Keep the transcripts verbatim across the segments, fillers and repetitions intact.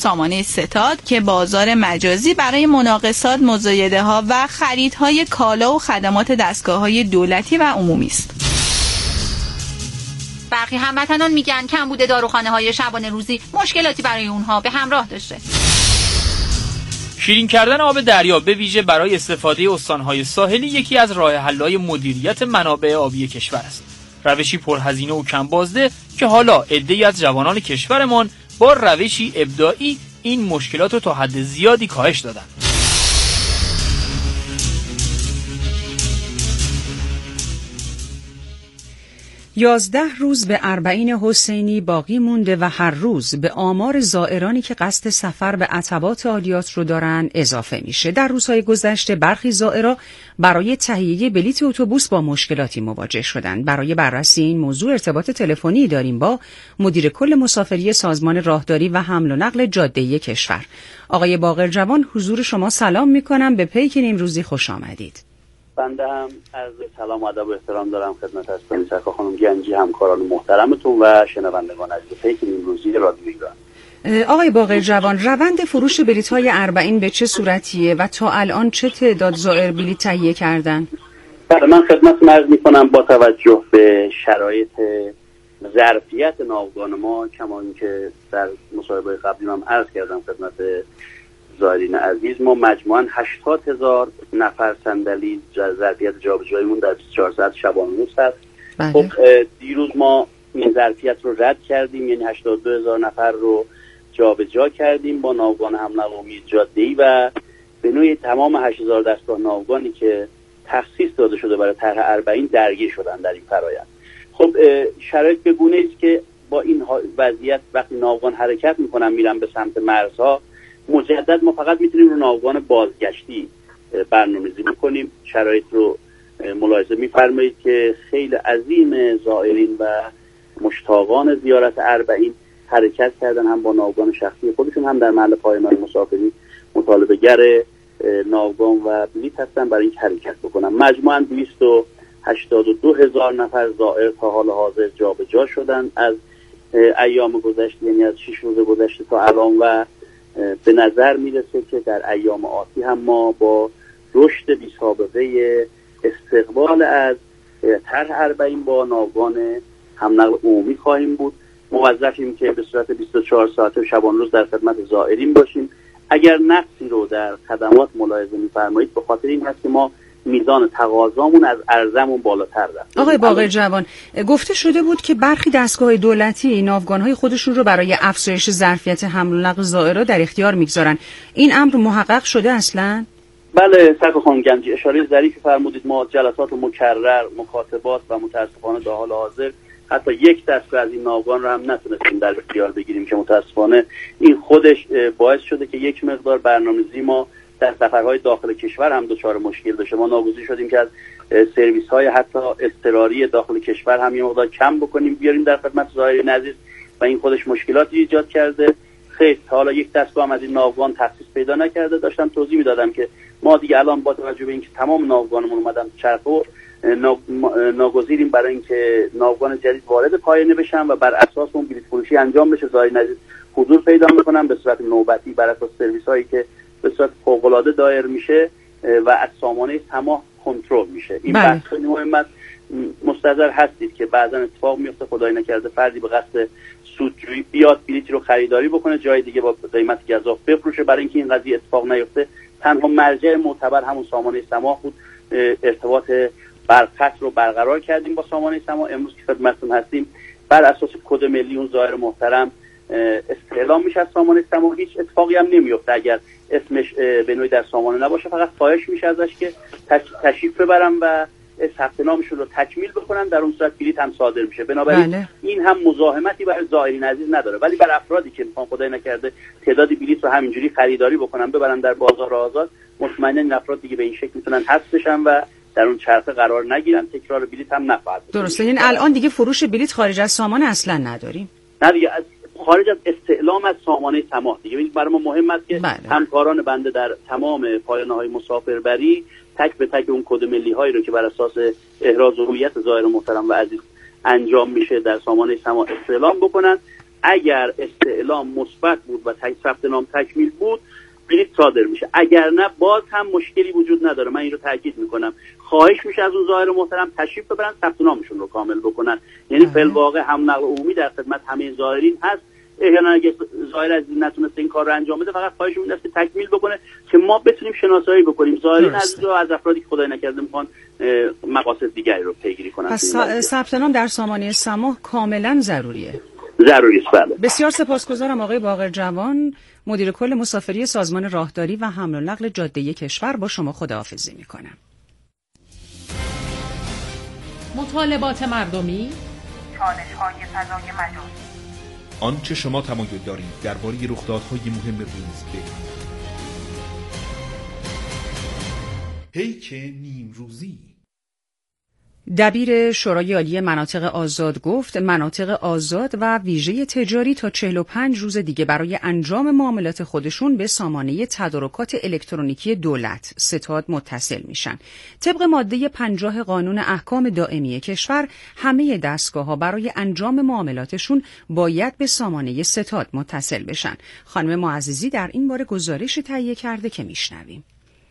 سامانه ستاد که بازار مجازی برای مناقصات، مزایده‌ها و خریدهای کالا و خدمات دستگاه‌های دولتی و عمومی است. برخی هموطنان میگن کمبود داروخانه‌های شبانه روزی مشکلاتی برای اونها به همراه داشته. شیرین کردن آب دریا به ویژه برای استفاده استان‌های ساحلی یکی از راه حل‌های مدیریت منابع آبی کشور است. روشی پرهزینه و کم بازده که حالا عده‌ای از جوانان کشورمان با روشی ابداعی این مشکلات رو تا حد زیادی کاهش دادند. یازده روز به اربعین حسینی باقی مونده و هر روز به آمار زائرانی که قصد سفر به عتبات عالیات رو دارن اضافه میشه. در روزهای گذشته برخی زائرا برای تهیه بلیط اتوبوس با مشکلاتی مواجه شدند. برای بررسی این موضوع ارتباط تلفنی داریم با مدیر کل مسافری سازمان راهداری و حمل و نقل جاده‌ای کشور. آقای باقر جوان، حضور شما سلام میکنم، به پیک نیمروزی خوش آمدید. بنده هم عرض سلام و ادب و احترام دارم خدمت از سرکا خانم گنجی، همکاران محترمتون و شنوندگان عزیز پیک نیمروزی رادیو ایران. آقای باقر جوان، روند فروش بلیط‌های اربعین به چه صورتیه و تا الان چه تعداد زائر بلیط تهیه کردن؟ بله، من خدمتتون عرض می‌کنم با توجه به شرایط ظرفیت ناوگان ما، کما اینکه در مصاحبه قبلی هم عرض کردم خدمت زائرین عزیز، ما مجموعاً هشتاد هزار نفر صندلی ظرفیت جابجاییمون در بیست و چهار ساعت شبانه روز هست. خب دیروز ما این ظرفیت رو رد کردیم، یعنی هشتاد و دو هزار نفر رو جابجا کردیم با ناوگان حمل و نقل امید جاده‌ای و به نوعی تمام هشت هزار دستگاه ناوگانی که تخصیص داده شده برای طرح اربعین درگیر شدن در این فرآیند. خب شرایط به گونه‌ای است که با این وضعیت وقتی ناوگان حرکت می‌کنن میرن به سمت مرزها، مجدد ما فقط میتونیم رو ناوگان بازگشتی برنامه‌ریزی بکنیم. شرایط رو ملاحظه می‌فرمایید که خیلی عظیم زائرین و مشتاقان زیارت اربعین حرکت کردن، هم با ناوگان شخصی خودشون هم در محل پایان‌های مسافری مطالبه‌گر ناوگان و بلیط هستن برای اینکه حرکت بکنن. مجموعاً دویست و هشتاد و دو هزار نفر زائر تا حال حاضر جابجا شدن از ایام گذشته، یعنی از شش روز گذشته تا الان، و به نظر میرسه که در ایام آتی هم ما با رشد بی‌سابقه استقبال از طرح اربعین با ناوگان حمل و نقل عمومی خواهیم بود. موظفیم که به صورت بیست و چهار ساعته شبانه روز در خدمت زائرین باشیم. اگر نقصی رو در خدمات ملاحظه می‌فرمایید، به خاطر این هست که ما میزان تقاضامون از عرضمون بالاتر رفت. آقای باقر جوان، گفته شده بود که برخی دستگاه دولتی ناوگان‌های خودشون رو برای افزایش ظرفیت حمل و نقل زائرا در اختیار میگذارن. این امر محقق شده اصلاً؟ بله، سرکار خانم گنجی اشاره ظریفی فرمودید. ما جلسات مکرر، مکاتبات و متاسفانه در حال حاضر حتی یک دستگاه از این ناوگان رو هم نتونستیم در اختیار بگیریم که متاسفانه این خودش باعث شده که یک مقدار برنامه‌ریزی ما در سفرهای داخل کشور هم دچار مشکل بشه. ما ناگزیر شدیم که از سرویس های حتی اضطراری داخل کشور هم یه مقدار کم بکنیم بیاریم در خدمت زائرین عزیز و این خودش مشکلاتی ایجاد کرده. خیلی حالا یک دستگاه هم از این ناوگان تخصیص پیدا نکرده. داشتم توضیح میدادم که ما دیگه الان با توجه به اینکه تمام ناوگانمون اومدن چرخه و ناگزیریم برای اینکه ناوگان جدید وارد پایانه بشن و بر اساس اون بلیط فروشی انجام بشه. زائرین عزیز حضور پیدا میکنن به صورت نوبتی بر اساس سرویس هایی که به صورت فوق‌العاده دایر میشه و از سامانه سماح کنترل میشه. این بحث خیلی مهم است. مستحضر هستید که بعضا اتفاق میفته خدای نکرده فردی به قصد سودجویی بیاد بلیطی رو خریداری بکنه جای دیگه با قیمت گزاف بفروشه. برای اینکه این قضیه اتفاق نیفته تنها مرجع معتبر همون سامانه سماح بود. ارتباط برخط رو برقرار کردیم با سامانه سماح. امروز که خدمتتون هستیم بر اساس کد ملی اون زائر محترم استعلام میشه از سامانه سماح. هیچ اتفاقی هم نمیفته اگر اسمش به نوعی در سامانه نباشه. فقط خواهش میشه ازش که تشریف ببرن و ثبت نامشون رو تکمیل بکنن، در اون صورت بلیط هم صادر میشه. بنابراین بله. این هم مزاحمتی برای زائرین عزیز نداره، ولی برای افرادی که میخوان خدای نکرده تعدادی بلیط رو همینجوری خریداری بکنن ببرن در بازار آزاد، مطمئنا این افراد دیگه به این شکل میتونن حذف بشن و در اون چرخه قرار نگیرن، تکرار بلیط هم نخواهد. درسته. این الان دیگه فروش بلیط خارج از سامانه اصلا نداریم. نه دیگه، از خارج از استعلام از سامانه سماح دیگه. این برای ما مهم است که بله. همکاران بنده در تمام پایانه‌های مسافربری تک به تک اون کد ملی هایی رو که بر اساس احراز هویت زائر محترم و عزیز انجام میشه در سامانه سماح استعلام بکنن. اگر استعلام مثبت بود و ثبت نام تکمیل بود بلیط صادر میشه، اگر نه باز هم مشکلی وجود نداره. من این رو تاکید میکنم. خواهش میشه از اون زائر محترم تشریف ببرن، ثبت نامشون رو کامل بکنن. یعنی فی الواقع هم نقل عمومی در خدمت همه زائرین هست. احیانا اگه زائر عزیز نتونسته این کار رو انجام بده، فقط خواهش می‌کنم که تکمیل بکنه که ما بتونیم شناسایی بکنیم زائرین عزیز رو از افرادی که خدای نکرده میخوان مقاصد دیگری رو پیگیری کنن. پس ثبت نام در سامانه سماح کاملا ضروریه. ضروری است. بله. بسیار سپاسگزارم آقای باقر جوان، مدیر کل مسافری سازمان راهداری و حمل و نقل جاده کشور. با شما خداحافظی میکنم. مطالبات مردمی، چالش‌های فضای مجازی، آنچه شما تمایل دارید درباره رخدادهای مهم روز بگویید. پیک نیمروزی. دبیر شورای عالی مناطق آزاد گفت مناطق آزاد و ویژه تجاری تا چهل و پنج روز دیگه برای انجام معاملات خودشون به سامانه تدارکات الکترونیکی دولت ستاد متصل میشن. طبق ماده پنجاه قانون احکام دائمی کشور همه دستگاه‌ها برای انجام معاملاتشون باید به سامانه ستاد متصل بشن. خانم معززی در این باره گزارش تهیه کرده که میشنویم.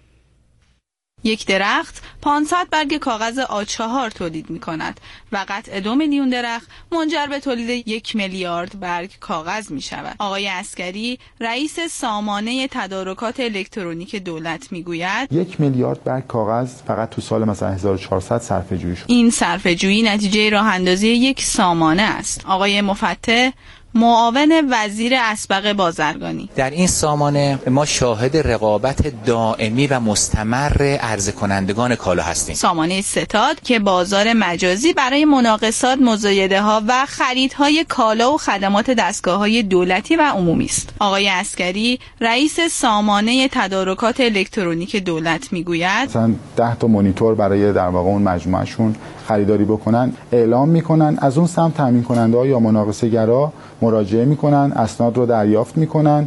یک درخت پانصد برگ کاغذ آ چهار تولید می کند و قطع دو میلیون درخت منجر به تولید یک میلیارد برگ کاغذ می شود. آقای عسکری رئیس سامانه تدارکات الکترونیک دولت می گوید یک میلیارد برگ کاغذ فقط تو سال مثلا هزار و چهارصد صرفه جویی شد. این صرفه جویی نتیجه راه اندازی یک سامانه است. آقای مفتح معاون وزیر اسبق بازرگانی: در این سامانه ما شاهد رقابت دائمی و مستمر عرضه کنندگان کالا هستیم. سامانه ستاد که بازار مجازی برای مناقصات، مزایده ها و خریدهای کالا و خدمات دستگاه های دولتی و عمومی است. آقای عسکری رئیس سامانه تدارکات الکترونیک دولت میگوید مثلا ده تا مانیتور برای در واقع اون مجموعهشون خریداری بکنن، اعلام میکنن، از اون سمت تامین کننده ها یا مناقصه گرا مراجعه میکنن، اسناد رو دریافت میکنن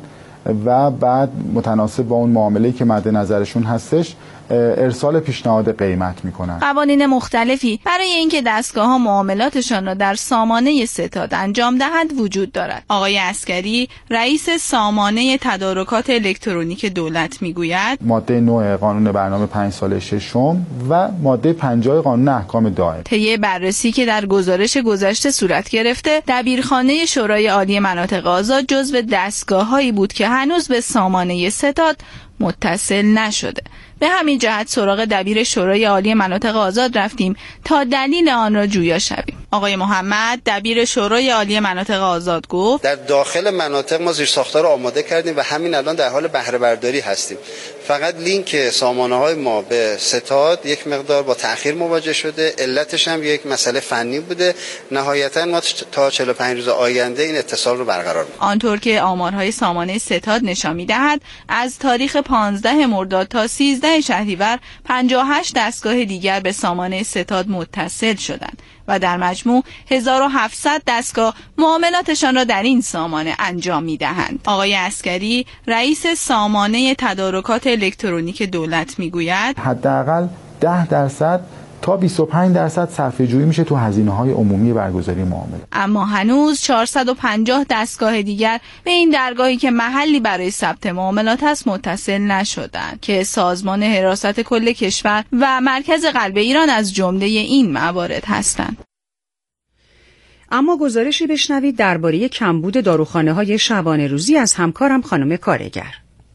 و بعد متناسب با اون معامله‌ای که مد نظرشون هستش ارسال پیشنهاد قیمت میکنن. قوانین مختلفی برای اینکه دستگاه‌ها معاملاتشان را در سامانه ستاد انجام دهند وجود دارد. آقای عسکری رئیس سامانه تدارکات الکترونیک دولت میگوید ماده نه قانون برنامه پنج ساله ششم و ماده پنجاه قانون احکام دائمی. طی بررسی که در گزارش گذشته صورت گرفته، دبیرخانه شورای عالی مناطق آزاد جزو دستگاه‌هایی بود که هنوز به سامانه ستاد متصل نشده. به همین جهت سراغ دبیر شورای عالی مناطق آزاد رفتیم تا دلیل آن را جویا شویم. آقای محمد دبیر شورای عالی مناطق آزاد گفت در داخل مناطق ما زیرساخت‌ها را آماده کردیم و همین الان در حال بهره برداری هستیم. فقط لینک سامانه‌های ما به ستاد یک مقدار با تأخیر مواجه شده، علتش هم یک مسئله فنی بوده. نهایتاً ما تا چهل و پنج روز آینده این اتصال رو برقرار می‌کنیم. آنطور که آمارهای سامانه ستاد نشان می‌دهد از تاریخ پانزده مرداد تا سیزده شهریور پنجاه و هشت دستگاه دیگر به سامانه ستاد متصل شدند و در مجموع هزار و هفتصد دستگاه معاملاتشان را در این سامانه انجام می‌دهند. آقای عسکری رئیس سامانه تدارکات الکترونیک دولت میگوید حداقل ده درصد تا بیست و پنج درصد صرفه جویی میشه تو هزینه‌های عمومی برگزاری معامله. اما هنوز چهارصد و پنجاه دستگاه دیگر به این درگاهی که محلی برای ثبت معاملات است متصل نشدند که سازمان حراست کل کشور و مرکز قلب ایران از جمله این موارد هستند. اما گزارشی بشنوید درباره کمبود داروخانه‌های شبانه روزی از همکارم خانم کارگر.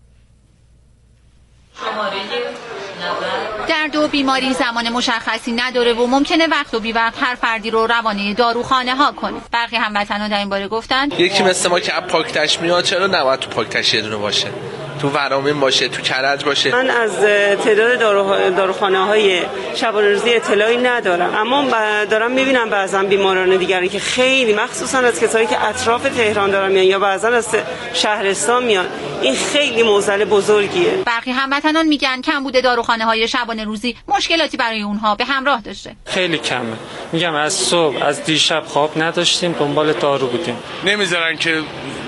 درد و بیماری زمان مشخصی نداره و ممکنه وقت و بی وقت هر فردی رو روانه داروخانه ها کنه. برخی هموطنان در این باره گفتن یکی مثل ما که پاکتش میاد چرا نباید تو پاکتش یه دونه باشه، تو ورامین باشه، تو کرج باشه. من از تعداد داروخانه های شبانه روزی اطلاعی ندارم، اما دارم میبینم بعضا بیماران دیگری که خیلی مخصوصا از کسایی که اطراف تهران دارن میان یا بعضا از شهرستان میان، این خیلی معضل بزرگیه. برخی هموطنان میگن کمبود داروخانه های شبانه روزی مشکلاتی برای اونها به همراه داشته. خیلی کمه. میگم از صبح از دیشب خواب نداشتیم، دنبال دارو بودیم. نمیذارن که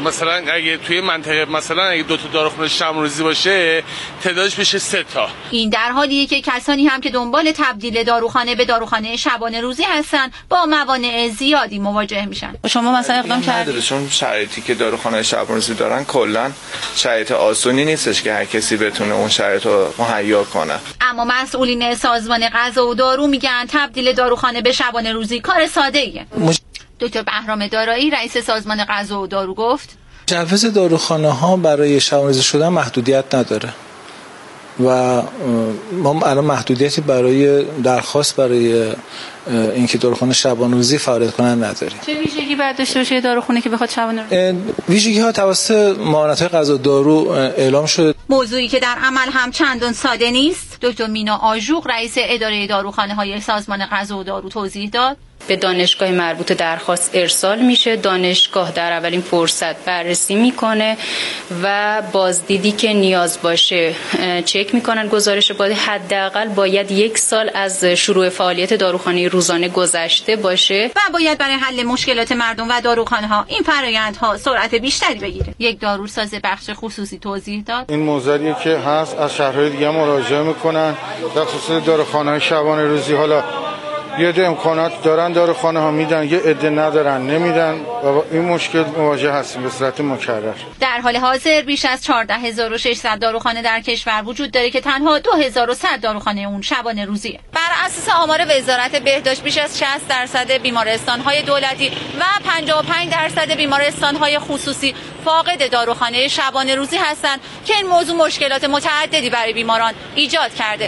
مثلا اگه توی منطقه مثلا اگه دو تا داروخانه شبانه‌روزی باشه تعدادش بشه سه تا. این در حالیه که کسانی هم که دنبال تبدیل داروخانه به داروخانه شبانه‌روزی هستن با موانع زیادی مواجه میشن. شما مثلا اقدام کردید؟ چون شرایطی که داروخانه شبانه‌روزی دارن کلا شرایط آسونی نیستش که هر کسی بتونه اون شرایط رو مهیا کنه. اما مسئولین سازمان غذا و دارو میگن تبدیل داروخانه به شبانه‌روزی کار ساده‌ایه. مش... دکتر بهرام دارایی رئیس سازمان غذا و دارو گفت جواز داروخانه ها برای شبانه‌روزی شدن محدودیت نداره و ما الان محدودیتی برای درخواست برای اینکه داروخانه شبانه‌روزی فعالیت کنن نداریم. چه ویژگی باید داشته باشه داروخانه که بخواد شبانه‌روزی؟ ویژگی ها توسط معاونت‌های غذا و دارو اعلام شده. موضوعی که در عمل هم چندان ساده نیست. دکتر مینا آژوق رئیس اداره داروخانه های سازمان غذا و دارو توضیح داد. به دانشگاه مربوطه درخواست ارسال میشه، دانشگاه در اولین فرصت بررسی میکنه و بازدیدی که نیاز باشه چک میکنن گزارش بازدید. حداقل باید یک سال از شروع فعالیت داروخانه روزانه گذشته باشه و باید برای حل مشکلات مردم و داروخانه ها این فرآیندها سرعت بیشتری بگیره. یک داروساز بخش خصوصی توضیح داد این موزلی که هست از شهرهای دیگه مراجعه میکنن در خصوص داروخانه های شبانه‌روزی. حالا یه عده امکانات دارن داروخانه ها میدن، یه عده ندارن نمیدن و این مشکل مواجه هستیم به صورت مکرر. در حال حاضر بیش از چهارده هزار و ششصد داروخانه در کشور وجود داره که تنها دو هزار و صد داروخانه اون شبانه روزیه. بر اساس آمار وزارت بهداشت بیش از شصت درصد بیمارستان‌های دولتی و پنجاه و پنج درصد بیمارستان‌های خصوصی فاقد داروخانه شبانه روزی هستند که این موضوع مشکلات متعددی برای بیماران ایجاد کرده.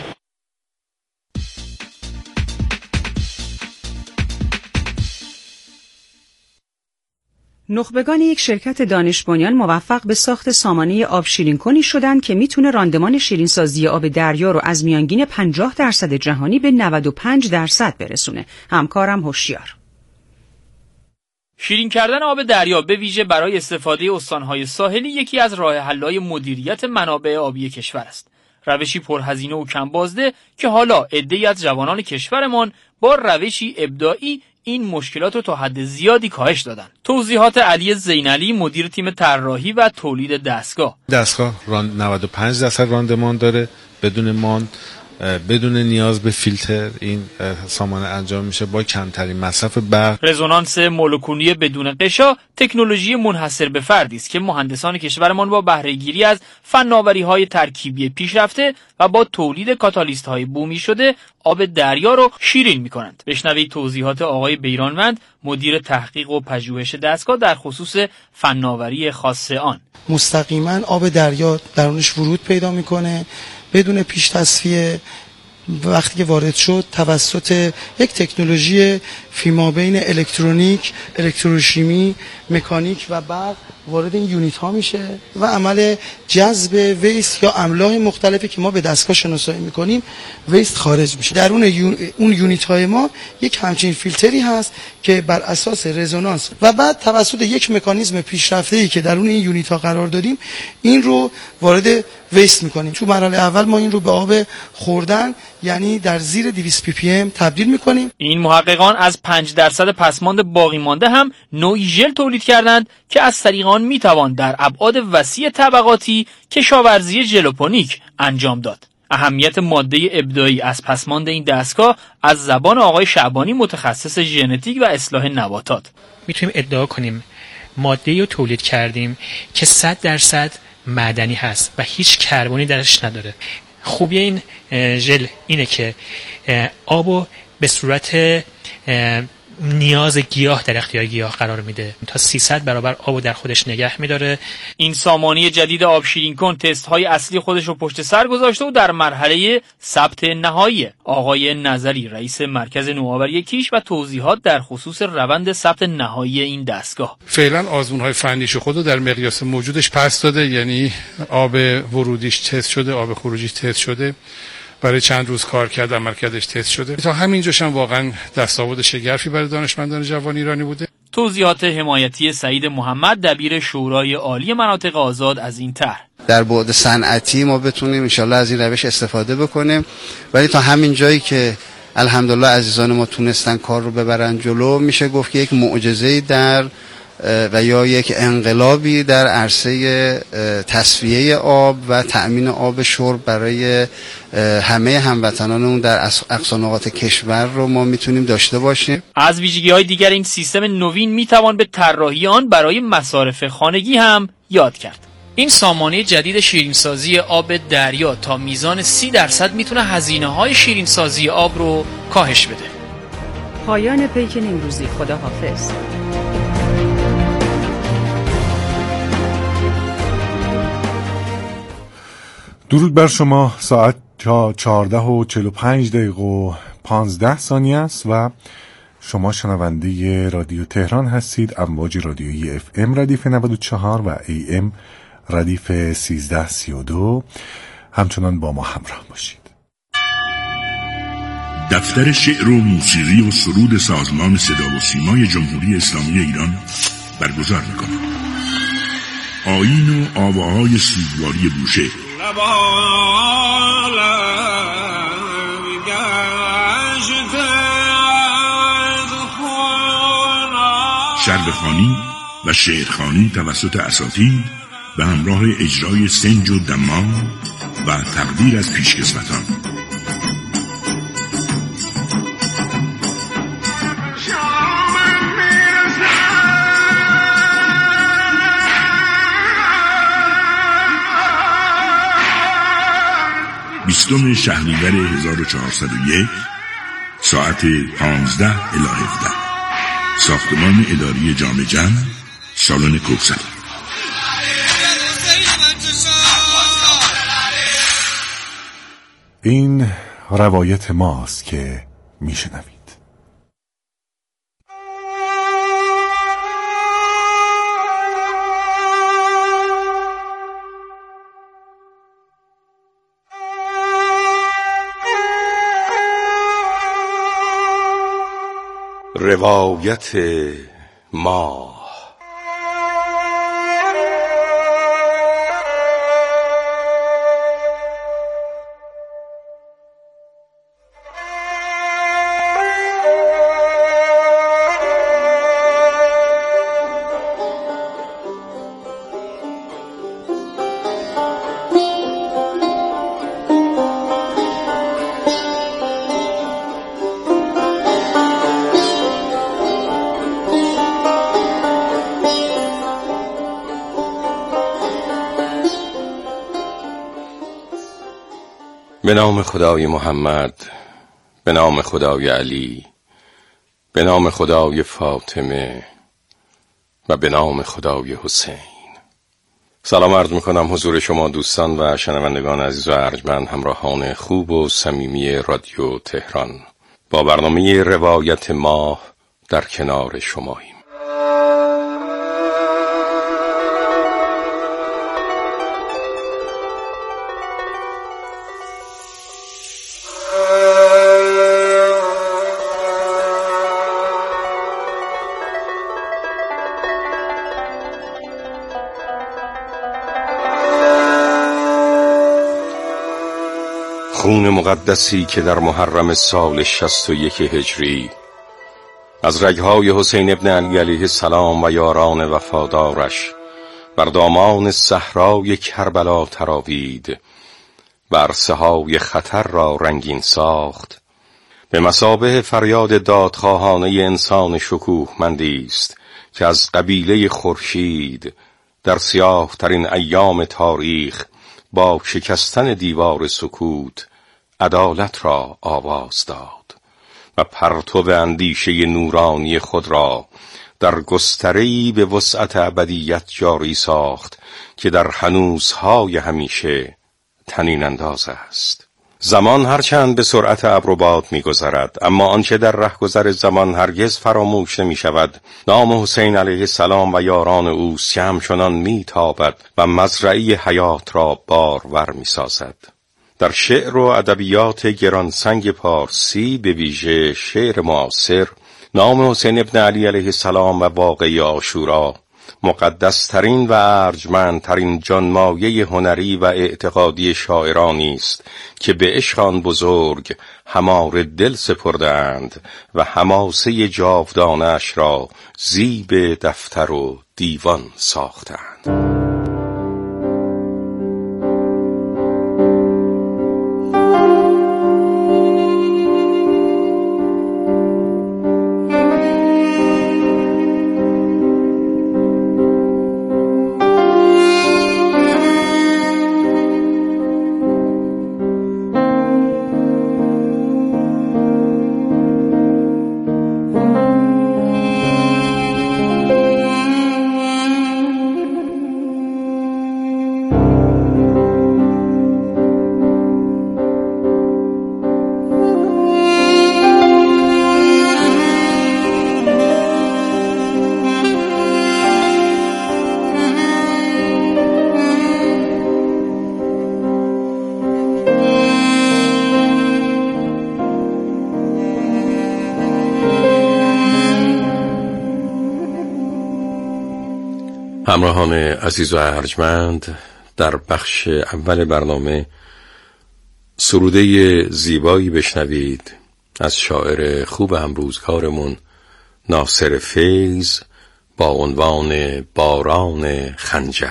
نخبگان یک شرکت دانش بنیان موفق به ساخت سامانه آب شیرین کنی شدند که میتونه راندمان شیرینسازی آب دریا رو از میانگین پنجاه درصد جهانی به نود و پنج درصد برسونه. همکارم هوشیار. شیرین کردن آب دریا به ویژه برای استفاده استانهای ساحلی یکی از راه حل‌های مدیریت منابع آبی کشور است. روشی پرهزینه و کم بازده که حالا عده‌ای از جوانان کشورمان با روشی ابداعی این مشکلات رو تا حد زیادی کاهش دادن. توضیحات علی زینعلی مدیر تیم طراحی و تولید دستگاه. دستگاه نود و پنج درصد راندمان داره بدون مان، بدون نیاز به فیلتر. این سامانه انجام میشه با کمترین مصرف برق. رزونانس مولکولی بدون غشا تکنولوژی منحصر به فردی است که مهندسان کشورمان با بهره گیری از فناوری‌های ترکیبی پیشرفته و با تولید کاتالیست‌های بومی شده آب دریا رو شیرین می‌کنند. بشنوید توضیحات آقای بیرانوند مدیر تحقیق و پژوهش دستگاه در خصوص فناوری خاص آن. مستقیما آب دریا درونش ورود پیدا می‌کنه بدون پیش تصفیه. وقتی که وارد شد توسط یک تکنولوژی فیمابین الکترونیک، الکتروشیمی، مکانیک و برق وارد این یونیت ها میشه و عمل جذب ویست یا املاح مختلفی که ما به دستگاه شناسایی میکنیم ویست خارج میشه. در اون یون... اون یونیت های ما یک همچین فیلتری هست که بر اساس رزونانس و بعد توسط یک مکانیزم پیشرفته‌ای که در اون این یونیت ها قرار دادیم این رو وارد ویست میکنیم. تو مرحله اول ما این رو به آب خوردن یعنی در زیر دویست پی پی ام تبدیل میکنیم. این محققان از پنج درصد پسماند باقی مانده هم نوعی ژل تولید کردند که از طریق آن میتوان در ابعاد وسیع طبقاتی کشاورزی ژلوپونیک انجام داد. اهمیت ماده ابداعی از پسماند این دستگاه از زبان آقای شعبانی متخصص ژنتیک و اصلاح نباتات. میتونیم ادعا کنیم ماده‌ای رو تولید کردیم که صد درصد معدنی هست و هیچ کربنی درش نداره. خوبی این ژل اینه که آبو به صورت نیاز گیاه در اختیار گیاه قرار میده، تا سیصد برابر آبو در خودش نگه میداره. این سامانه جدید آب شیرین کن تست های اصلی خودش رو پشت سر گذاشته و در مرحله ثبت نهایی. آقای نظری رئیس مرکز نوآوری کیش و توضیحات در خصوص روند ثبت نهایی این دستگاه. فعلا آزمون های فنیش خودو در مقیاس موجودش پس داده، یعنی آب ورودیش تست شده، آب خروجیش تست شده، برای چند روز کار کرد، عملکردش تست شده. تا همینجاش هم واقعا دستاورد شگرفی برای دانشمندان جوان ایرانی بوده. توضیحات حمایتی سعید محمد دبیر شورای عالی مناطق آزاد از این طرح. در بعد صنعتی ما بتونیم ان شاءالله از این روش استفاده بکنیم، ولی تا همین جایی که الحمدلله عزیزان ما تونستن کار رو ببرن جلو، میشه گفت که یک معجزه‌ای در و یا یک انقلابی در عرصه تصفیه آب و تأمین آب شرب برای همه هموطنانمون در اقصا نقاط کشور رو ما میتونیم داشته باشیم. از ویژگی‌های دیگر این سیستم نوین میتوان به طراحی آن برای مصارف خانگی هم یاد کرد. این سامانه جدید شیرینسازی آب دریا تا میزان سی درصد میتونه هزینه‌های شیرینسازی آب رو کاهش بده. پایان پیک نیمروزی. خداحافظ. درود بر شما. ساعت چهارده و چهل و پنج دقیقه و پانزده ثانیه است و شما شنونده رادیو تهران هستید. امواج رادیویی اف ام ردیف نود و چهار و ای ام ردیف سیزده سی و دو. همچنان با ما همراه باشید. دفتر شعر و موسیقی و سرود سازمان صدا و سیمای جمهوری اسلامی ایران برگزار می‌کند. آیین و آواهای سوگواری بوشهر، شربخوانی و شعرخوانی توسط اساتید به همراه اجرای سنج و دمان و تقدیر از پیشکسوتان. بیستم شهریور هزار و چهارصد و یک ساعت پانزده الی هفده، ساختمان اداری جام جم، سالن کوثر. این روایت ماست که میشنوید. روایت ما. به نام خدای محمد، به نام خدای علی، به نام خدای فاطمه و به نام خدای حسین. سلام عرض میکنم حضور شما دوستان و شنوندگان عزیز و ارجمند، همراهان خوب و صمیمی رادیو تهران. با برنامه روایت ما در کنار شماییم. خون مقدسی که در محرم سال شصت و یک هجری از رگهای حسین ابن علی علیه السلام و یاران وفادارش بر دامان صحرای کربلا تراوید و عرصه های خطر را رنگین ساخت، به مثابه فریاد دادخواهانه انسان شکوهمندی است که از قبیله خورشید در سیاه ترین ایام تاریخ با شکستن دیوار سکوت عدالت را آواز داد و پرتو اندیشه نورانی خود را در گستره‌ای به وسعت ابدیت جاری ساخت که در هنوزهای همیشه طنین انداز است. زمان هرچند به سرعت ابر و باد می‌گذرد، اما آنچه در رهگذر زمان هرگز فراموش نمی‌شود نام حسین علیه السلام و یاران اوست که همچنان می‌تابد و مزرعه حیات را بارور می‌سازد. در شعر و ادبیات گرانسنگ پارسی، به ویژه شعر معاصر، نام حسین ابن علی علیه السلام و واقعه عاشورا مقدسترین و ارجمندترین جانمایه هنری و اعتقادی شاعرانی است که به عشق آن بزرگ هماره دل سپردند و حماسه جاودانه‌اش را زیب دفتر و دیوان ساختند. همراهان عزیز و ارجمند، در بخش اول برنامه سروده زیبایی بشنوید از شاعر خوب امروزگارمون ناصر فیض با عنوان باران خنجر.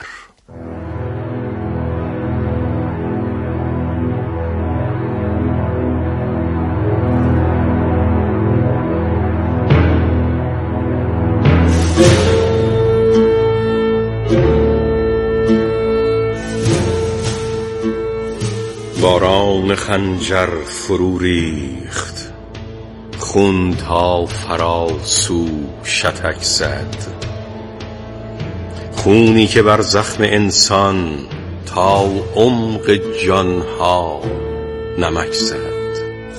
باران خنجر فرو ریخت، خون تا فراسو شتک زد، خونی که بر زخم انسان تا عمق جانها نمک زد،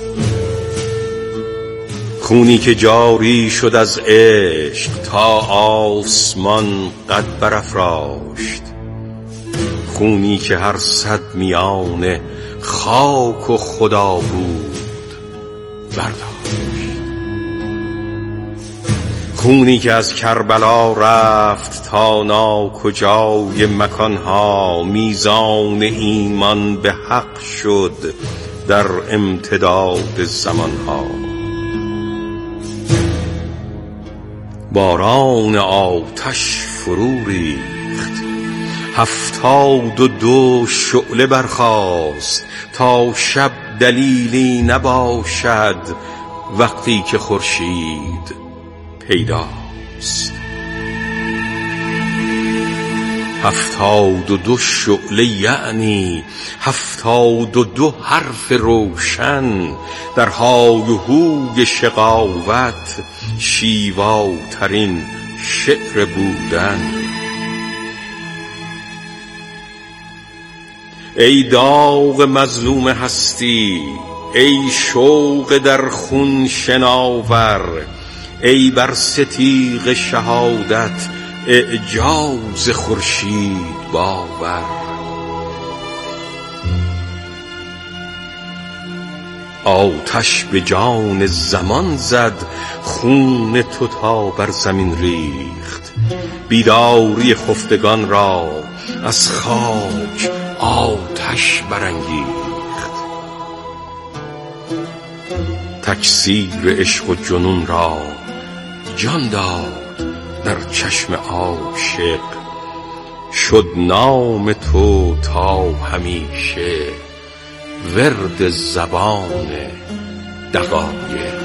خونی که جاری شد از عشق تا آسمان قد برافراشت، خونی که هر صد میانه خاک و خدا بود برداشت، خونی که از کربلا رفت تا ناکجای مکانها، میزان ایمان به حق شد در امتداد زمانها. باران آتش فرو ریخت، هفتاد و دو شعله برخاست تا شب دلیلی نباشد وقتی که خورشید پیداست. هفتاد و دو شعله یعنی هفتاد و دو حرف روشن، در های و هوی شقاوت شیواترین شعر بودن. ای داغ مظلوم هستی، ای شوق در خون شناور، ای بر ستیغ شهادت اعجاز خورشید باور. آتش به جان زمان زد، خون تو تا بر زمین ریخت، بیداری خفتگان را از خاک آتش برانگیخت. تکثیر عشق و جنون را جان داد در چشم عاشق، شد نام تو تا همیشه ورد زبان دقایق.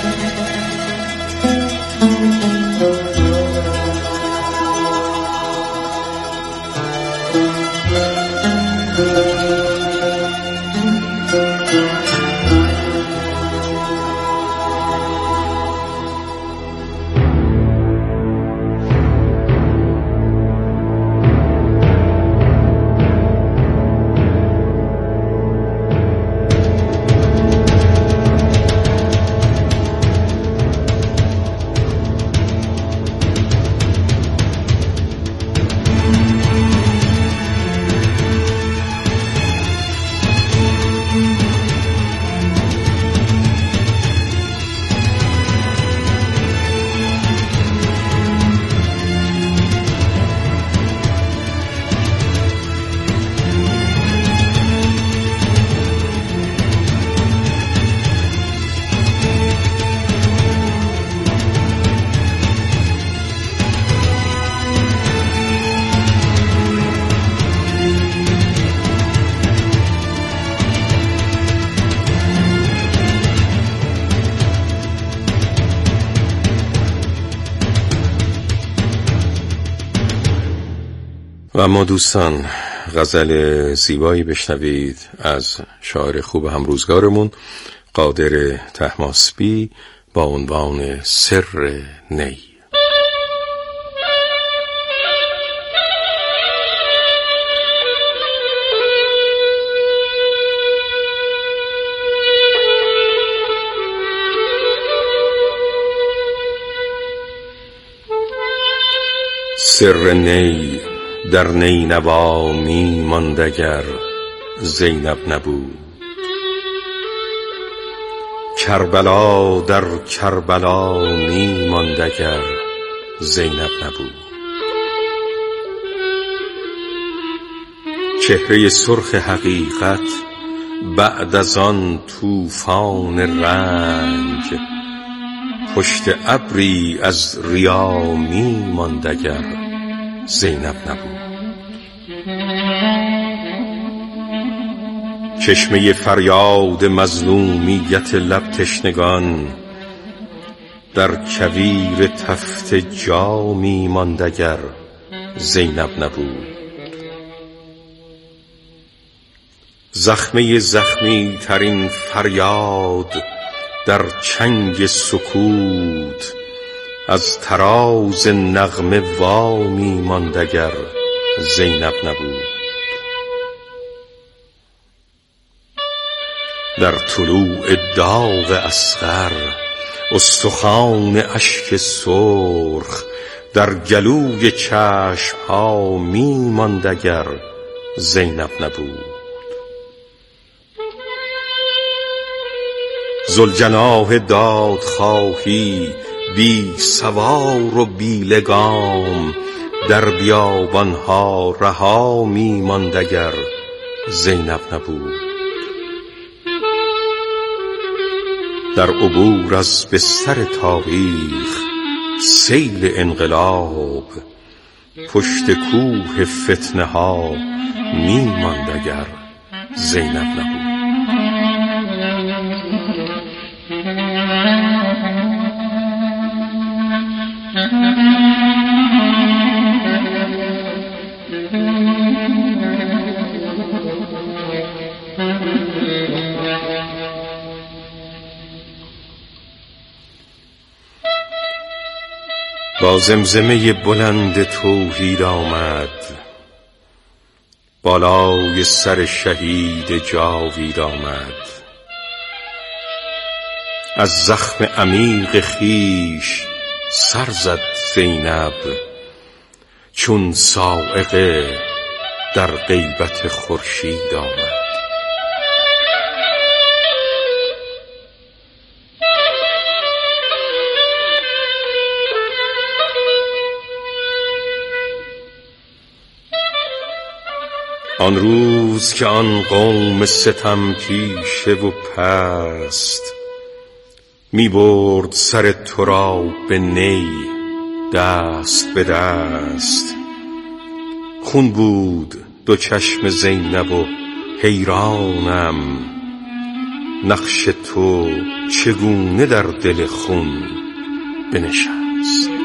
و اما دوستان غزل زیبایی بشنوید از شاعر خوب همروزگارمون قادر طهماسبی با عنوان سر نی. سر نی در نینوا می ماند اگر زینب نبود، کربلا در کربلا می ماند اگر زینب نبود. چهره سرخ حقیقت بعد از آن طوفان رنگ، پشت ابری از ریا می ماند اگر زینب نبود. چشمه فریاد مظلومیت لب تشنگان در کویر تفت جامی ماند اگر زینب نبود. زخمه زخمی ترین فریاد در چنگ سکوت از تراز نغمه وامی ماند اگر زینب نبود. در طلوع داغ اصغر استخوان اشک سرخ در گلوی چشم ها می ماند اگر زینب نبود. ذوالجناح دادخواهی بی سوار و بی لگام در بیابانها رها می ماند اگر زینب نبود. در عبور از بستر تاریخ سیل انقلاب پشت کوه فتنه ها می ماند اگر زینب نبود. با زمزمه بلند توحید آمد، بالای سر شهید جاوید آمد. از زخم عمیق خیش سر زد زینب چون صاعقه در غیبت خورشید آمد. آن روز که آن قوم ستم پیشه و پست می برد سر تو را به نی دست به دست، خون بود دو چشم زینب و حیرانم نقش تو چگونه در دل خون بنشست.